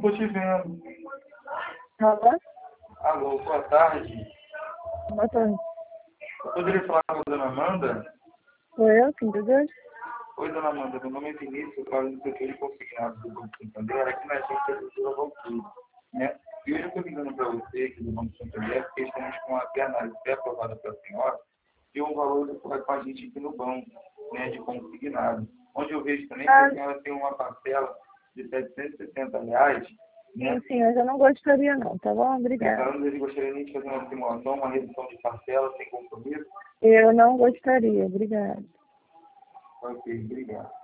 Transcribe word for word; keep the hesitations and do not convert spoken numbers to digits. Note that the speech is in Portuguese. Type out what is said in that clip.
tô te vendo. Alô? Alô, boa tarde. Boa tarde. Eu poderia falar com a dona Amanda? Sou eu, quem deseja? Oi, dona Amanda, meu nome é Vinícius, eu falo do setor de consignado do Banco Santander, aqui na agência do Doutor Valquírio, né? E hoje eu estou ligando para você, aqui do Banco Santander, porque estamos com uma pré-análise pré-aprovada pela senhora, e um valor que vai com a gente aqui no banco, né, de consignado. Onde eu vejo também que Ah, a senhora tem uma parcela de setecentos e sessenta reais, né? sim, sim, mas eu não gostaria não, tá bom? Obrigada. Falando, ele gostaria nem de fazer uma simulação, uma redução de parcela sem compromisso. Eu não gostaria, obrigada. Ok, obrigado.